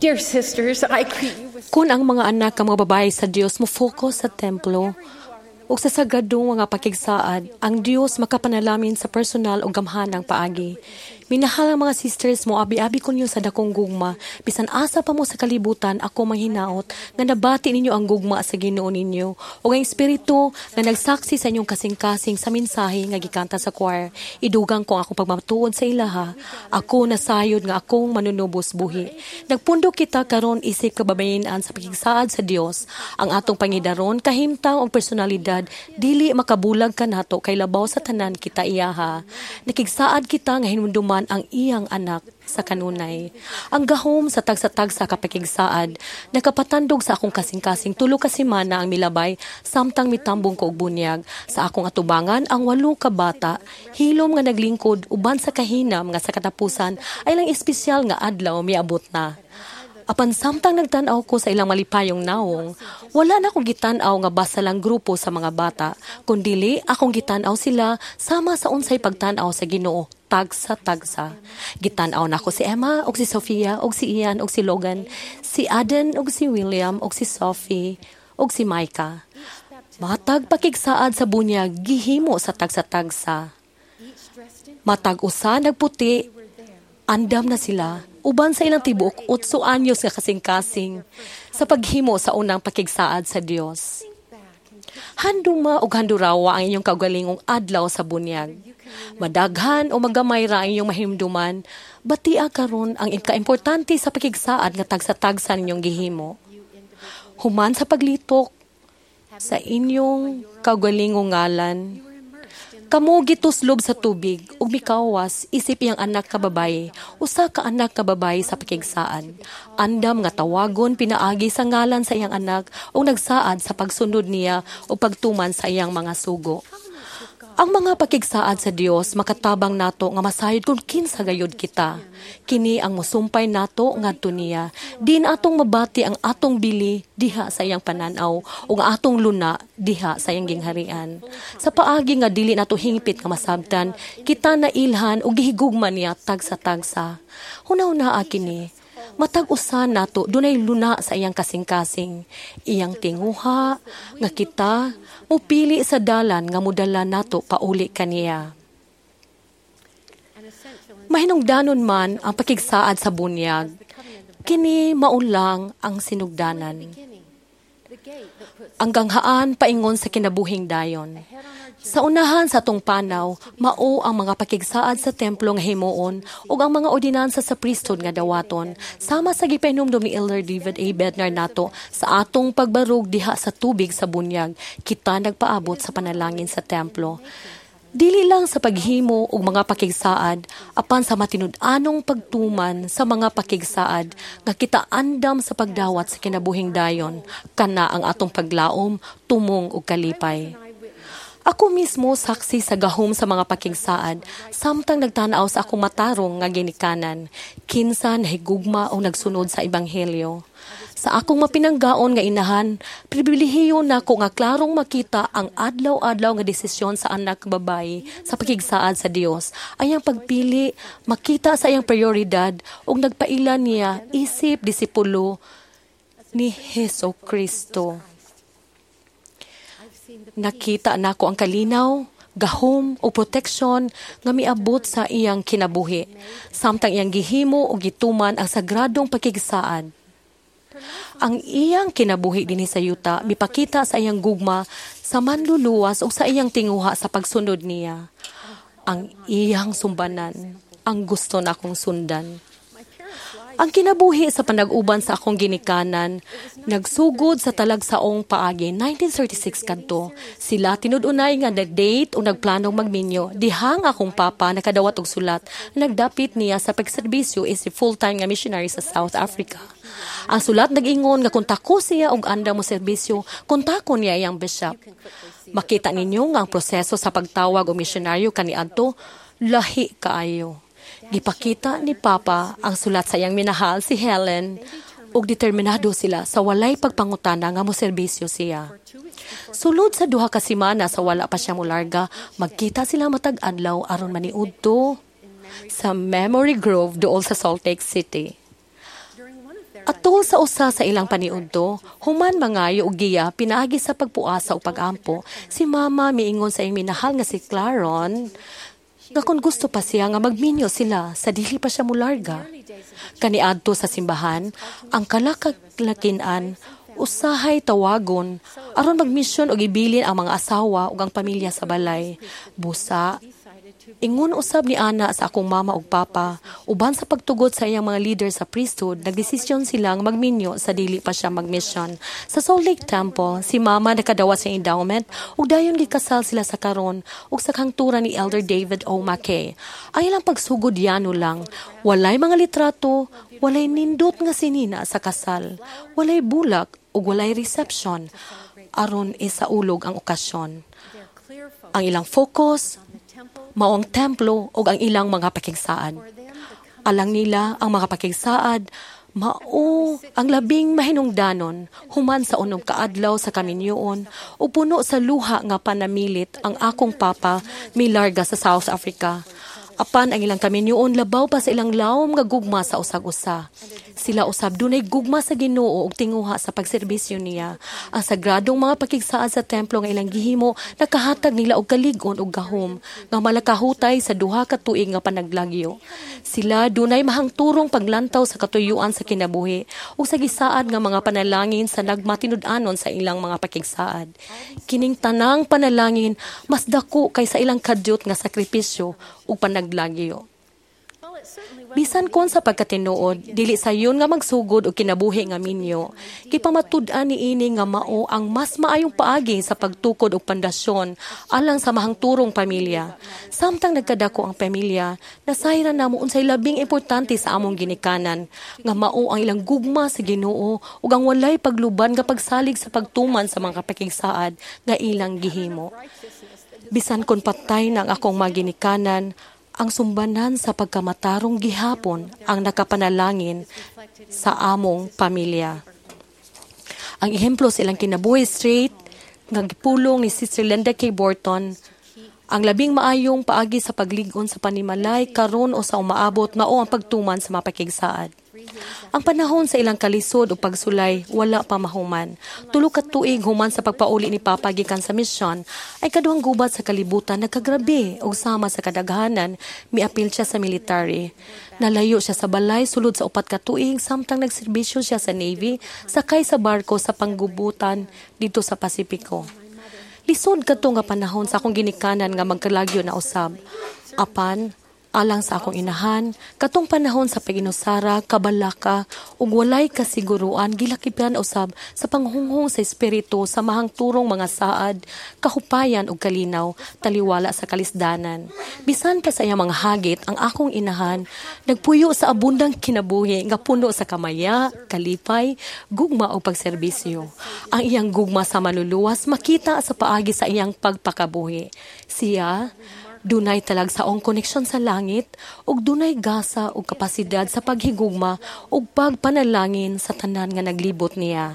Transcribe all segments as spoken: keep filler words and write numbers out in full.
Dear sisters, I greet you with Kung ang mga anak ka mga babae sa Dios mo focus sa templo, o sa sagadong mga pakigsaad, ang Dios makapanalamin sa personal o gamhanang paagi. Minahal ang mga sisters mo, abi-abi kunyo sa dakong gugma, bisan asa pa mo sa kalibutan, ako manghinaot, nga nabati ninyo ang gugma sa Ginoo ninyo, o ang Espiritu na nagsaksi sa inyong kasing-kasing sa mensahe nga gikanta sa choir. Idugang ko ako pagmatuod sa ilaha, ako nasayod nga akong manunubos buhi. Nagpundok kita karon isip kababayinan sa pakigsaad sa Dios, ang atong pangidaron, kahimtang o personalidad, dili makabulag ka nato kay labaw sa tanan kita iyaha. Nakigsaad kita nga hinunduman ang iyang anak sa kanunay. Ang gahom sa tag-sa-tag sa kapakigsaad, nakapatandog sa akong kasing-kasing tulo ka semana ang milabay, samtang mitambong ko og bunyag. Sa akong atubangan, ang walo ka bata, hilom nga naglingkod, uban sa kahinam nga sa katapusan, ay lang espesyal nga adlaw miabot na. Apan samtang nagtanaw ko sa ilang malipayong nawong, wala na akong gitanaw nga basta lang grupo sa mga bata, kundili akong gitanaw sila sama sa unsay pagtanaw sa Ginoo, tagsa-tagsa. Gitanaw na ako si Emma, og si Sofia, og si Ian, og si Logan, si Aden, og si William, og si Sophie, og si Micah. Matag pakigsaad sa bunyag, gihimo sa tagsa-tagsa. Matag usa nagputi, andam na sila, uban sa ilang tibok, utso anyos nga kasing-kasing sa paghimo sa unang pakigsaad sa Dios. Handuma o handurawa ang inyong kaugalingong adlaw sa bunyag. Madaghan o magamay ra ang inyong mahimduman, batia karon ang ka-importante sa pakigsaad nga tagsa-tagsa ninyong gihimo. Human sa paglitok sa inyong kaugalingong ngalan, kamo gituslob sa tubig ug mikawas isip iyang anak ka babaye, usa ka anak ka babaye sa pakigsaan. Andam nga tawagon pinaagi sa ngalan sa iyang anak ug nagsaad sa pagsunod niya o pagtuman sa iyang mga sugo. Ang mga pakigsaad sa Dios makatabang nato nga masayod kung kinsa gayud kita. Kini ang mosumpay nato ngadto niya. Din atong mabati ang atong bili diha sa iyang pananaw ug ang atong luna diha sa iyang gingharian. Sa paagi nga dili nato hingpit nga masabtan, kita na ilhan ug gihigugma niya tagsa-tagsa. Hunaw-naa kini. Matag-usan nato dunay luna sa iyang kasing-kasing. Iyang tinguha nga kita mupili sa dalan nga mudala nato pauli kaniya. Mahinungdanon man ang pakigsaad sa bunyag, kini maulang ang sinugdanan. Ang ganghaan paingon sa kinabuhing dayon. Sa unahan sa atong panaw, mao ang mga pakigsaad sa templo nga himuon ug ang mga ordinansa sa priesthood nga dawaton, sama sa gipahinumdom ni Elder David A. Bednar nato sa atong pagbarug diha sa tubig sa bunyag, kita nagpaabot sa panalangin sa templo. Dili lang sa paghimo og mga pakigsaad, apan sa matinud-anong pagtuman sa mga pakigsaad nga kita andam sa pagdawat sa kinabuhing dayon, kana ang atong paglaom, tumong ug kalipay. Ako mismo saksi sa gahom sa mga pakigsaad, samtang nagtanaw sa akong matarong nga ginikanan, kinsa nahigugma o nagsunod sa ebanghelyo. Sa akong mapinanggaon nga inahan, pribilehiyo nako nga klarong makita ang adlaw-adlaw nga desisyon sa anak babayi sa pakigsaad sa Dios. Ayang pagpili, makita sa iyang prioridad ug nagpailan niya isip disipulo ni Hesus Kristo. Nakita nako ang kalinaw, gahom o proteksyon nga miabot sa iyang kinabuhi, samtang iyang gihimo o gituman ang sagradong pakigsaad. Ang iyang kinabuhi dinhi sa yuta mipakita sa iyang gugma sa manluluwas o sa iyang tinguha sa pagsunod niya. Ang iyang sumbanan, ang gusto na akong sundan. Ang kinabuhi sa panag-uban sa akong ginikanan, nagsugod sa talagsaong paagi nineteen thirty-six kadto. Sila tinud-unay nga nag-date o nagplanong magminyo. Dihang akong papa nakadawat og sulat, nagdapit niya sa pagserbisyo is full-time nga missionary sa South Africa. Ang sulat nag-ingon nga kung tako siya og anda mo serbisyo, kontakon niya iyang bishop. Makita ninyo nga ang proseso sa pagtawag o misyonaryo kaniadto, lahi kaayo. Gipakita ni Papa ang sulat sa iyang minahal si Helen ug determinado sila sa walay pagpangutana nga moserbisyo siya. Sulod sa duha ka semana sa wala pa siya molarga, magkita sila matag adlaw aron maniudto sa Memory Grove dool sa Salt Lake City. Atol sa usa sa ilang paniudto, human mangayo og giya pinaagi sa pagpuasa o pagampo, si Mama miingon sa iyang minahal nga si Claron nga kung gusto pa siya nga magminyo sila sa dili pa siya mularga. Kaniadto sa simbahan, ang kalakalakinan usahay tawagon aron magmisyon og ibilin ang mga asawa ug ang pamilya sa balay. Busa, ingon usab ni ana sa akong mama ug papa, uban sa pagtugot sa iyang mga leader sa priesthood, nagdesisyon silang magminyo sa dili pa siya magmission. Sa Salt Lake Temple, si mama nakadawa sa endowment ug dayon gikasal sila sa karon ug sa kangturan ni Elder David O. McKay. Ay lang pagsugod yano lang, walay mga litrato, walay nindot nga sinina sa kasal, walay bulak ug walay reception aron isaulog ang okasyon. Ang ilang focus mao ang templo ug ang ilang mga pakigsaad. Alang nila ang mga pakigsaad mao ang labing mahinungdanon human sa unong kaadlaw sa kaminyoon ug puno sa luha nga panamilit ang akong papa milarga sa South Africa. Apan ang ilang kaminyoon labaw pa sa ilang lawom nga gugma sa usag-usa. Sila usab dunay gugma sa Ginoo ug tinguha sa pagserbisyo niya. Ang sagradong mga pakigsaad sa templo nga ilang gihimo nakahatag nila og kalig-on ug gahom nga malakahutay sa duha ka tuig nga panaglagyo. Sila dunay mahangturong paglantaw sa katuyuan sa kinabuhi ug sa gisaad nga mga panalangin sa nagmatinud-anon sa ilang mga pakigsaad. Kining tanang panalangin mas dako kaysa ilang kadyot nga sakripisyo ug panaglagyo. Bisan kon sa pagkatinuod, dili sayon nga magsugod og kinabuhi nga minyo. Gipamatud-an niini nga mao ang mas maayong paagi sa pagtukod og pandasyon alang sa mahangturong pamilya. Samtang nagkadako ang pamilya, nasayran namo unsay labing importante sa among ginikanan, nga mao ang ilang gugma sa Ginoo ug ang walay pagluban nga pagsalig sa pagtuman sa mga pakigsaad nga ilang gihimo. Bisan kon patay na ang akong maginikanan, ang sumbanan sa pagkamatarong gihapon ang nakapanalangin sa among pamilya. Ang ehemplo sa ilang kinabuhi straight nga gipulong ni Sister Linda K. Borton, ang labing maayong paagi sa paglig-on sa panimalay karon o sa umaabot mao ang pagtuman sa mga pakigsaad. Ang panahon sa ilang kalisod o pagsulay wala pa mahuman. Tulo ka tuig human sa pagpauli ni Papa gikan sa misyon ay kaduhang gubat sa kalibutan nagkagrabe og sama sa kadaghanan miapil siya sa military. Nalayo siya sa balay sulod sa upat ka tuig samtang nagserbisyo siya sa Navy sakay sa barko sa panggubutan dito sa Pasipiko. Lisod kadto nga panahon sa akong ginikanan nga magkalagyo na usab. Apan alang sa akong inahan, katong panahon sa paginusara, kabalaka, ug walay kasiguruan, gilakipan usab sa panghunghong sa espiritu sa mahangturong mga saad, kahupayan ug kalinaw, taliwala sa kalisdanan. Bisan pa sa iyang mga hagit, ang akong inahan, nagpuyo sa abundang kinabuhi nga puno sa kamaya, kalipay, gugma o pagserbisyo. Ang iyang gugma sa manluluwas, makita sa paagi sa iyang pagpakabuhi. Siya, dunay talagsaong koneksyon sa langit ug dunay gasa ug kapasidad sa paghigugma ug pagpanalangin sa tanan nga naglibot niya.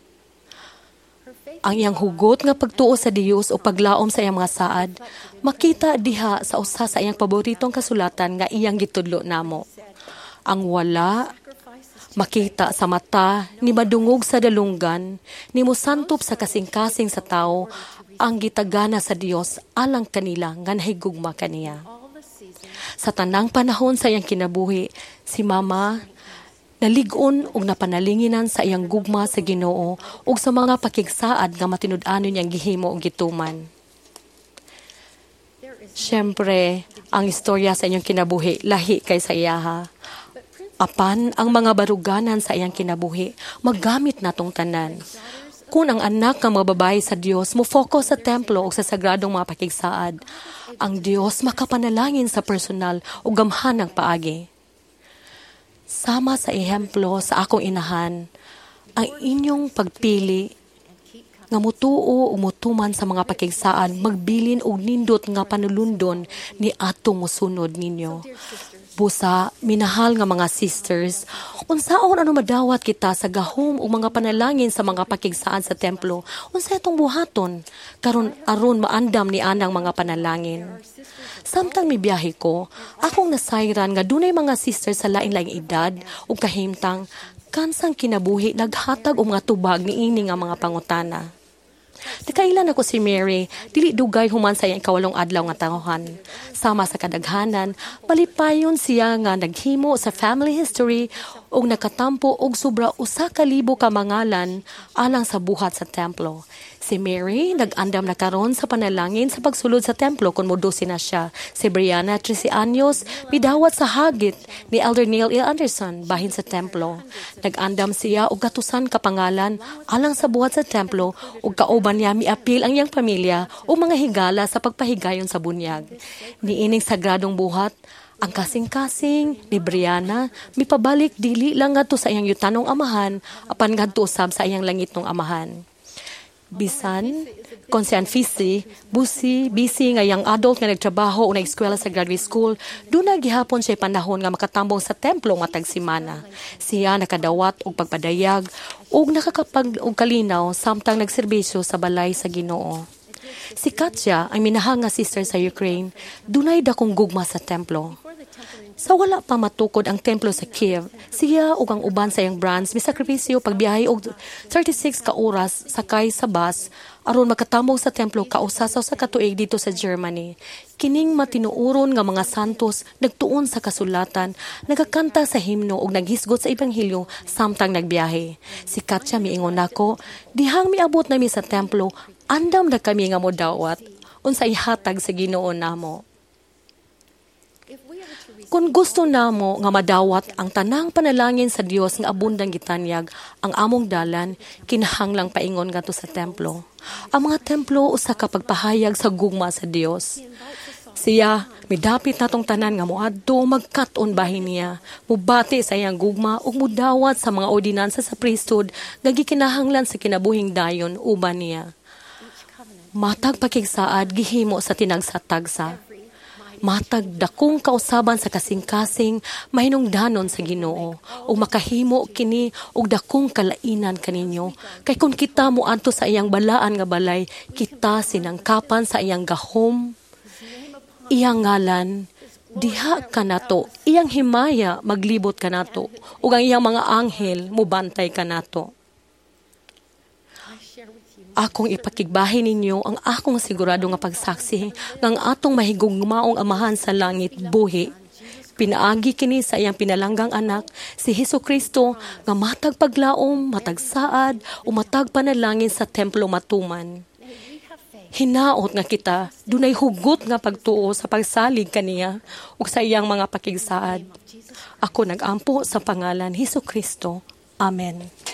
Ang iyang hugot nga pagtuo sa Dios o paglaom sa iyang mga saad, makita diha sa usa sa iyang paboritong kasulatan nga iyang gitudlo namo. Ang wala makita sa mata, ni madungog sa dalunggan, ni musantop sa kasing-kasing sa tao, ang gitagana sa Dios alang kanila nga nahigugma kaniya. Sa tanang panahon sa iyang kinabuhi, si Mama nalig-on ug napanalinginan sa iyang gugma sa Ginoo ug sa mga pakigsaad nga matinud-anon niyang gihimo ug gituman. Siyempre, ang istorya sa inyong kinabuhi lahi kay sa iyaha. Apan ang mga baruganan sa iyang kinabuhi magamit natong tanan. Kung ang anak ng mga babae sa Diyos mo focus sa templo o sa sagradong mga pakigsaad, ang Diyos makapanalangin sa personal o gamhan ng paagi. Sama sa ehemplo sa akong inahan, ang inyong pagpili nga mutuo o mutuman sa mga pakigsaad, magbilin og nindot nga panulundon ni atong musunod ninyo. Busa, minahal nga mga sisters, unsaon ano madawat kita sa gahom o mga panalangin sa mga pakigsaad sa templo, unsa itong buhaton, karon aron maandam ni anang mga panalangin. Samtang mibiyahe ko, akong nasayran nga dunay mga sisters sa lain-laing edad o kahimtang, gikan sang kinabuhi naghatag og mga tubag niini nga mga pangutana. Nakailan ako si Mary, dili dugay human sa iyang kawalong adlaw nga tahohan. Sama sa kadaghanan, malipayon siya nga naghimo sa family history og nakatampo og sobra usa ka libo ka mangalan alang sa buhat sa templo. Si Mary nag-andam na karon sa panalangin sa pagsulod sa templo kun modusi na siya. Si Brianna, trece anyos, midawat sa hagit ni Elder Neil E. Anderson bahin sa templo. Nag-andam siya og katusan ka pangalan alang sa buhat sa templo ug kauban niya miapil ang iyang pamilya o mga higala sa pagpahigayon sa bunyag. Niining sagradong buhat, ang kasing-kasing ni Brianna mipabalik dili lang ngadto sa iyang yutanong amahan apan ngadto usab sa iyang langitnong amahan. Bisan, kon si Anfisi, busi, busy nga yang adult nga nagtrabaho o nag-eskwela sa graduate school, doon na gihapon siya panahon nga makatambong sa templo matag simana. Siya nakadawat og pagpadayag ug nakakapag og kalinaw samtang nagserbisyo sa balay sa Ginoo. Si Katya, ang minahal nga sister sa Ukraine, dunay dakong gugma sa templo. Sa wala pa matukod ang templo sa Kiev, siya ug ang uban sa iyang brands misakripisyo pagbiyahe og thirty-six ka oras sakay sa bus aron makatambong sa templo kausasaw sa katuig dito sa Germany. Kining matinuoron nga mga santos nagtuon sa kasulatan, nagakanta sa himno ug naghisgot sa ebanghelyo samtang nagbiyahe. Si Katya miingon nako, dihang miabot nami sa templo, andam na kami nga modawat unsay hatag sa Ginoo namo. Kung gusto namo nga madawat ang tanang panalangin sa Dios nga abundang gitanyag ang among dalan, kinahanglang paingon ngadto sa templo. Ang mga templo usa ka pagpahayag sa gugma sa Dios. Siya midapit natong tanan nga moadto magkat-on bahin niya, mubati sa iyang gugma ug mudawat sa mga ordinansa sa priesthood nga gikinahanglan sa kinabuhing dayon uban niya. Matag pakigsaad gihimo sa tinagsatagsa. Matag dakong kausaban sa kasing-kasing mahinungdanon sa Ginoo o makahimo kini og dakong kalainan kaninyo kay kung kita mo adto sa iyang balaan nga balay kita sinangkapan sa iyang gahom iyang ngalan diha kanato iyang himaya maglibot kanato ug ang iyang mga anghel mobantay kanato. Akong ipakigbahin ninyo ang akong sigurado nga pagsaksi ng atong mahigugmaong amahan sa langit buhi. Pinaagi kini sa iyang pinalanggang anak, si Hesukristo, nga matag paglaom, matag saad, o matag panalangin sa templo matuman. Hinaot nga kita, dunay hugot nga pagtuo sa pagsalig kaniya o sa iyang mga pakigsaad. Ako nagampo sa pangalan Hesukristo. Amen.